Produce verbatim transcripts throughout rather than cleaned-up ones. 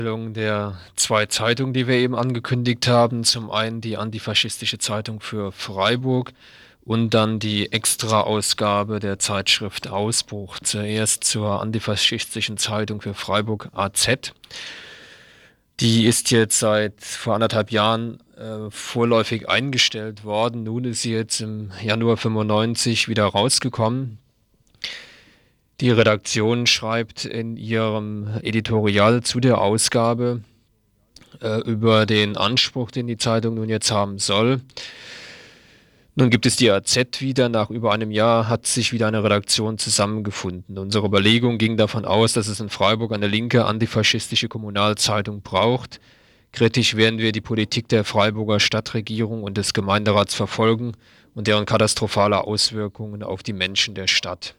Der zwei Zeitungen, die wir eben angekündigt haben. Zum einen die Antifaschistische Zeitung für Freiburg und dann die Extra-Ausgabe der Zeitschrift Ausbruch. Zuerst zur Antifaschistischen Zeitung für Freiburg A Z. Die ist jetzt seit vor anderthalb Jahren äh, vorläufig eingestellt worden. Nun ist sie jetzt im Januar fünfundneunzig wieder rausgekommen. Die Redaktion schreibt in ihrem Editorial zu der Ausgabe äh, über den Anspruch, den die Zeitung nun jetzt haben soll. Nun gibt es die A Z wieder. Nach über einem Jahr hat sich wieder eine Redaktion zusammengefunden. Unsere Überlegung ging davon aus, dass es in Freiburg eine linke antifaschistische Kommunalzeitung braucht. Kritisch werden wir die Politik der Freiburger Stadtregierung und des Gemeinderats verfolgen und deren katastrophale Auswirkungen auf die Menschen der Stadt.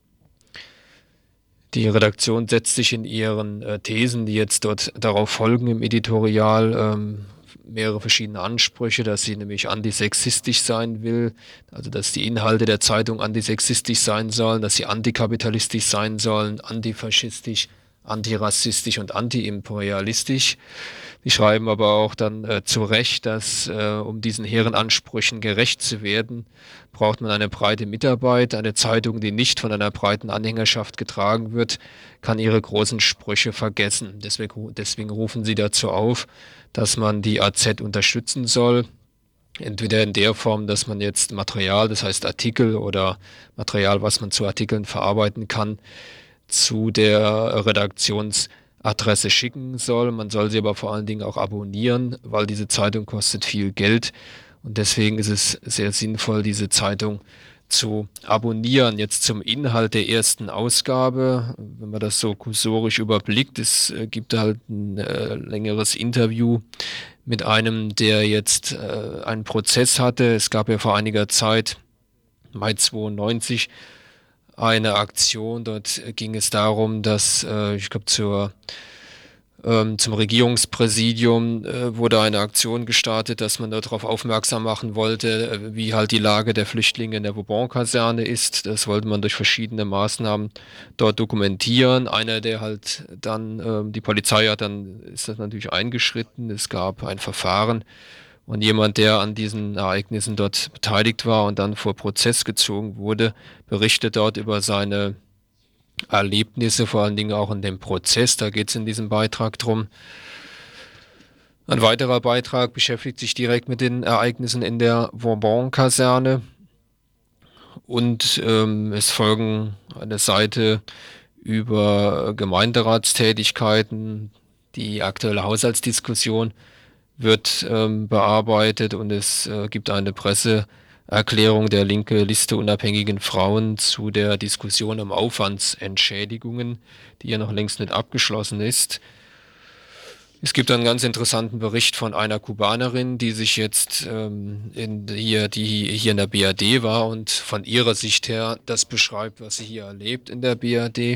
Die Redaktion setzt sich in ihren äh, Thesen, die jetzt dort darauf folgen im Editorial, ähm, mehrere verschiedene Ansprüche, dass sie nämlich antisexistisch sein will, also dass die Inhalte der Zeitung antisexistisch sein sollen, dass sie antikapitalistisch sein sollen, antifaschistisch, antirassistisch und antiimperialistisch. Die schreiben aber auch dann äh, zu Recht, dass äh, um diesen hehren Ansprüchen gerecht zu werden, braucht man eine breite Mitarbeit. Eine Zeitung, die nicht von einer breiten Anhängerschaft getragen wird, kann ihre großen Sprüche vergessen. Deswegen, deswegen rufen sie dazu auf, dass man die A Z unterstützen soll. Entweder in der Form, dass man jetzt Material, das heißt Artikel oder Material, was man zu Artikeln verarbeiten kann, zu der Redaktionsadresse schicken soll. Man soll sie aber vor allen Dingen auch abonnieren, weil diese Zeitung kostet viel Geld. Und deswegen ist es sehr sinnvoll, diese Zeitung zu abonnieren. Jetzt zum Inhalt der ersten Ausgabe. Wenn man das so kursorisch überblickt, es gibt halt ein äh, längeres Interview mit einem, der jetzt äh, einen Prozess hatte. Es gab ja vor einiger Zeit, Mai zweiundneunzig, eine Aktion. Dort ging es darum, dass, äh, ich glaube, zur ähm, zum Regierungspräsidium äh, wurde eine Aktion gestartet, dass man darauf aufmerksam machen wollte, äh, wie halt die Lage der Flüchtlinge in der Vauban-Kaserne ist. Das wollte man durch verschiedene Maßnahmen dort dokumentieren. Einer, der halt dann, äh, die Polizei hat dann, ist das natürlich eingeschritten. Es gab ein Verfahren. Und jemand, der an diesen Ereignissen dort beteiligt war und dann vor Prozess gezogen wurde, berichtet dort über seine Erlebnisse, vor allen Dingen auch in dem Prozess. Da geht es in diesem Beitrag drum. Ein weiterer Beitrag beschäftigt sich direkt mit den Ereignissen in der Vauban-Kaserne. Und ähm, es folgen eine Seite über Gemeinderatstätigkeiten, die aktuelle Haushaltsdiskussion wird ähm, bearbeitet und es äh, gibt eine Presseerklärung der linke Liste unabhängigen Frauen zu der Diskussion um Aufwandsentschädigungen, die ja noch längst nicht abgeschlossen ist. Es gibt einen ganz interessanten Bericht von einer Kubanerin, die sich jetzt ähm, in hier, die hier in der B R D war und von ihrer Sicht her das beschreibt, was sie hier erlebt in der B R D.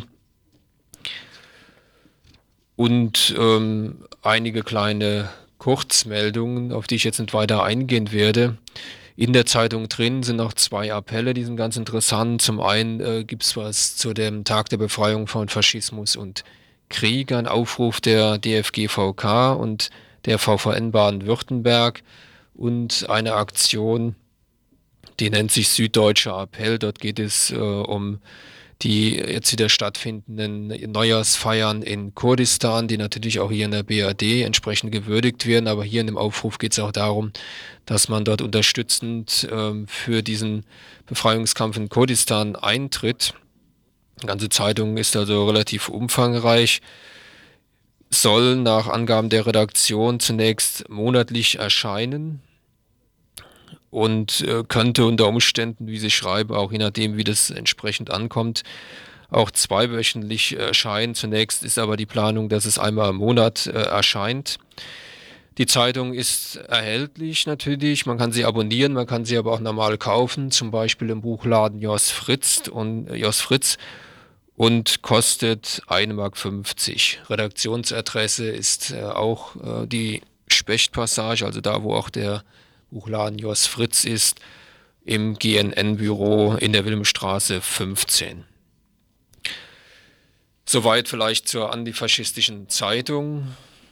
Und ähm, einige kleine Kurzmeldungen, auf die ich jetzt nicht weiter eingehen werde. In der Zeitung drin sind noch zwei Appelle, die sind ganz interessant. Zum einen äh, gibt es was zu dem Tag der Befreiung von Faschismus und Krieg, ein Aufruf der D F G V K und der V V N Baden-Württemberg und eine Aktion, die nennt sich Süddeutscher Appell. Dort geht es äh, um die jetzt wieder stattfindenden Neujahrsfeiern in Kurdistan, die natürlich auch hier in der B R D entsprechend gewürdigt werden. Aber hier in dem Aufruf geht es auch darum, dass man dort unterstützend ähm, für diesen Befreiungskampf in Kurdistan eintritt. Die ganze Zeitung ist also relativ umfangreich, soll nach Angaben der Redaktion zunächst monatlich erscheinen und äh, könnte unter Umständen, wie sie schreiben, auch je nachdem, wie das entsprechend ankommt, auch zweiwöchentlich erscheinen. Zunächst ist aber die Planung, dass es einmal im Monat äh, erscheint. Die Zeitung ist erhältlich natürlich, man kann sie abonnieren, man kann sie aber auch normal kaufen, zum Beispiel im Buchladen Jos Fritz und äh, Jos Fritz und kostet eine Mark fünfzig. Redaktionsadresse ist äh, auch äh, die Spechtpassage, also da, wo auch der Buchladen Jos Fritz ist, im G N N-Büro in der Wilhelmstraße fünfzehn. Soweit vielleicht zur antifaschistischen Zeitung.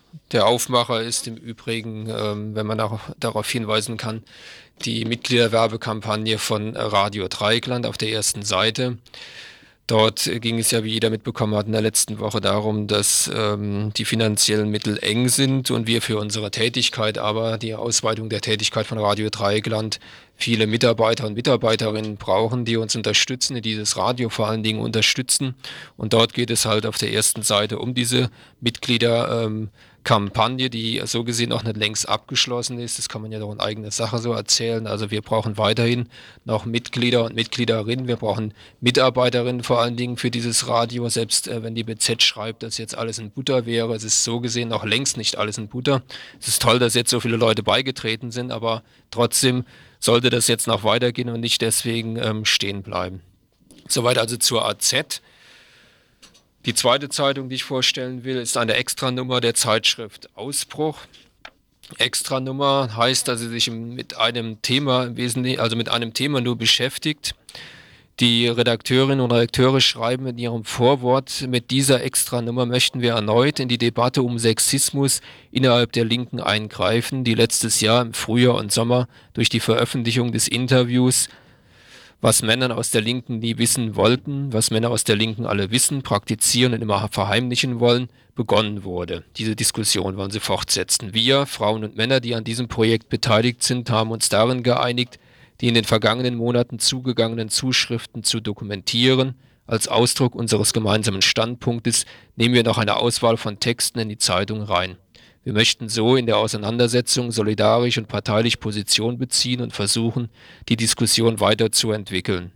Der Aufmacher ist im Übrigen, ähm, wenn man auch darauf hinweisen kann, die Mitgliederwerbekampagne von Radio Dreieckland auf der ersten Seite. Dort ging es ja, wie jeder mitbekommen hat, in der letzten Woche darum, dass ähm, die finanziellen Mittel eng sind und wir für unsere Tätigkeit, aber die Ausweitung der Tätigkeit von Radio Dreieckland, viele Mitarbeiter und Mitarbeiterinnen brauchen, die uns unterstützen, die dieses Radio vor allen Dingen unterstützen. Und dort geht es halt auf der ersten Seite um diese Mitglieder. Ähm, Kampagne, die so gesehen auch nicht längst abgeschlossen ist. Das kann man ja doch in eigener Sache so erzählen. Also wir brauchen weiterhin noch Mitglieder und Mitgliederinnen. Wir brauchen Mitarbeiterinnen vor allen Dingen für dieses Radio. Selbst äh, wenn die B Z schreibt, dass jetzt alles in Butter wäre, es ist so gesehen noch längst nicht alles in Butter. Es ist toll, dass jetzt so viele Leute beigetreten sind, aber trotzdem sollte das jetzt noch weitergehen und nicht deswegen ähm, stehen bleiben. Soweit also zur A Z. Die zweite Zeitung, die ich vorstellen will, ist eine Extranummer der Zeitschrift Ausbruch. Extranummer heißt, dass sie sich mit einem Thema im Wesentlichen, also mit einem Thema nur beschäftigt. Die Redakteurinnen und Redakteure schreiben in ihrem Vorwort: Mit dieser Extranummer möchten wir erneut in die Debatte um Sexismus innerhalb der Linken eingreifen, die letztes Jahr im Frühjahr und Sommer durch die Veröffentlichung des Interviews "Was Männer aus der Linken nie wissen wollten, was Männer aus der Linken alle wissen, praktizieren und immer verheimlichen wollen", begonnen wurde. Diese Diskussion wollen sie fortsetzen. Wir, Frauen und Männer, die an diesem Projekt beteiligt sind, haben uns darin geeinigt, die in den vergangenen Monaten zugegangenen Zuschriften zu dokumentieren. Als Ausdruck unseres gemeinsamen Standpunktes nehmen wir noch eine Auswahl von Texten in die Zeitung rein. Wir möchten so in der Auseinandersetzung solidarisch und parteilich Position beziehen und versuchen, die Diskussion weiterzuentwickeln.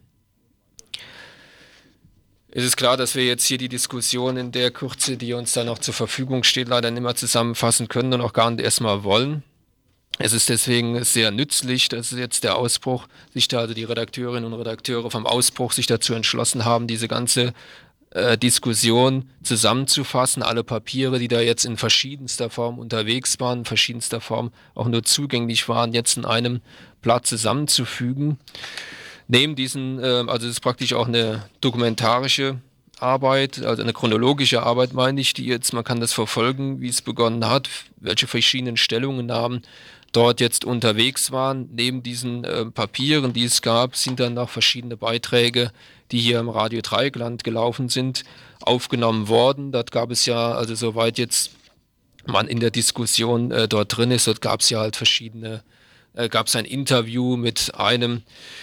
Es ist klar, dass wir jetzt hier die Diskussion in der Kürze, die uns da noch zur Verfügung steht, leider nicht mehr zusammenfassen können und auch gar nicht erstmal wollen. Es ist deswegen sehr nützlich, dass jetzt der Ausbruch, sich da also die Redakteurinnen und Redakteure vom Ausbruch sich dazu entschlossen haben, diese ganze äh, Diskussion zusammenzufassen, alle Papiere, die da jetzt in verschiedenster Form unterwegs waren, in verschiedenster Form auch nur zugänglich waren, jetzt in einem Blatt zusammenzufügen. Neben diesen, äh, also es ist praktisch auch eine dokumentarische Arbeit, also eine chronologische Arbeit, meine ich, die jetzt, man kann das verfolgen, wie es begonnen hat, welche verschiedenen Stellungnahmen dort jetzt unterwegs waren. Neben diesen äh, Papieren, die es gab, sind dann noch verschiedene Beiträge, die hier im Radio Dreieckland gelaufen sind, aufgenommen worden. Dort gab es ja, also soweit jetzt man in der Diskussion äh, dort drin ist, dort gab es ja halt verschiedene, äh, gab es ein Interview mit einem,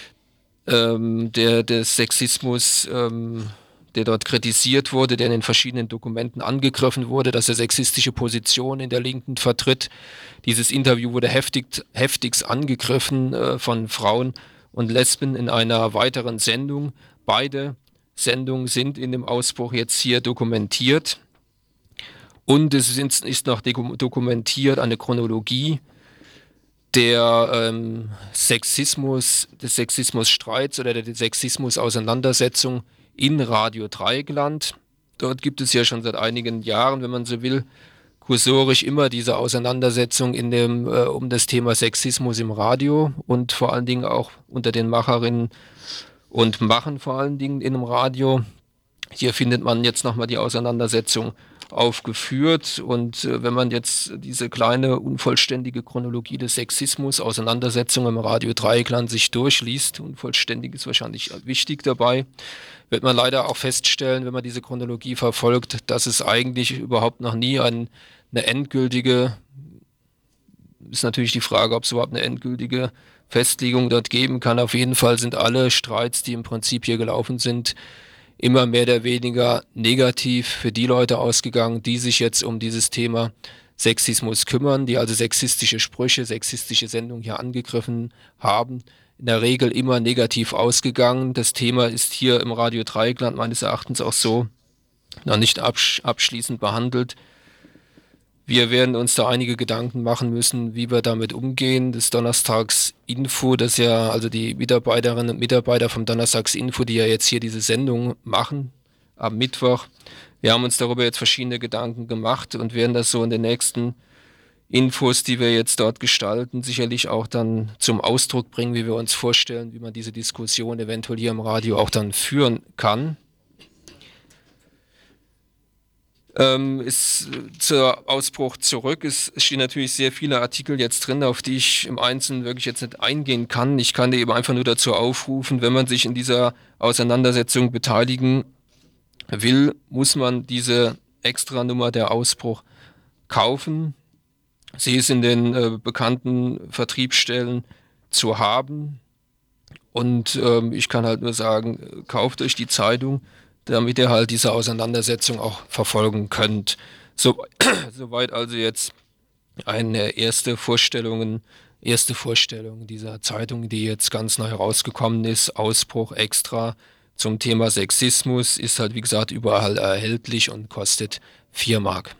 ähm, der des Sexismus, ähm, der dort kritisiert wurde, der in den verschiedenen Dokumenten angegriffen wurde, dass er sexistische Positionen in der Linken vertritt. Dieses Interview wurde heftig, heftigst angegriffen äh, von Frauen und Lesben in einer weiteren Sendung. Beide Sendungen sind in dem Ausbruch jetzt hier dokumentiert. Und es ist, ist noch dokumentiert eine Chronologie der ähm, Sexismus, des Sexismusstreits oder der Sexismus-Auseinandersetzung in Radio Dreieckland. Dort gibt es ja schon seit einigen Jahren, wenn man so will, kursorisch immer diese Auseinandersetzung in dem, äh, um das Thema Sexismus im Radio und vor allen Dingen auch unter den Macherinnen und Machern vor allen Dingen in dem Radio. Hier findet man jetzt nochmal die Auseinandersetzung aufgeführt und äh, wenn man jetzt diese kleine unvollständige Chronologie des Sexismus, Auseinandersetzung im Radio Dreieckland sich durchliest, unvollständig ist wahrscheinlich wichtig dabei, wird man leider auch feststellen, wenn man diese Chronologie verfolgt, dass es eigentlich überhaupt noch nie ein, eine endgültige, ist natürlich die Frage, ob es überhaupt eine endgültige Festlegung dort geben kann. Auf jeden Fall sind alle Streits, die im Prinzip hier gelaufen sind, immer mehr oder weniger negativ für die Leute ausgegangen, die sich jetzt um dieses Thema Sexismus kümmern, die also sexistische Sprüche, sexistische Sendungen hier angegriffen haben. In der Regel immer negativ ausgegangen. Das Thema ist hier im Radio Dreieckland meines Erachtens auch so noch nicht absch- abschließend behandelt. Wir werden uns da einige Gedanken machen müssen, wie wir damit umgehen. Das Donnerstagsinfo, das ja, also die Mitarbeiterinnen und Mitarbeiter vom Donnerstagsinfo, die ja jetzt hier diese Sendung machen, am Mittwoch. Wir haben uns darüber jetzt verschiedene Gedanken gemacht und werden das so in den nächsten Infos, die wir jetzt dort gestalten, sicherlich auch dann zum Ausdruck bringen, wie wir uns vorstellen, wie man diese Diskussion eventuell hier im Radio auch dann führen kann. Ähm, ist äh, zur Ausbruch zurück. Es stehen natürlich sehr viele Artikel jetzt drin, auf die ich im Einzelnen wirklich jetzt nicht eingehen kann. Ich kann dir eben einfach nur dazu aufrufen, wenn man sich in dieser Auseinandersetzung beteiligen will, muss man diese Extranummer der Ausbruch kaufen. Sie ist in den äh, bekannten Vertriebsstellen zu haben. Und ähm, ich kann halt nur sagen, äh, kauft euch die Zeitung, damit ihr halt diese Auseinandersetzung auch verfolgen könnt. So, soweit also jetzt eine erste Vorstellungen, erste Vorstellung dieser Zeitung, die jetzt ganz neu herausgekommen ist, Ausbruch extra zum Thema Sexismus, ist halt wie gesagt überall erhältlich und kostet vier Mark.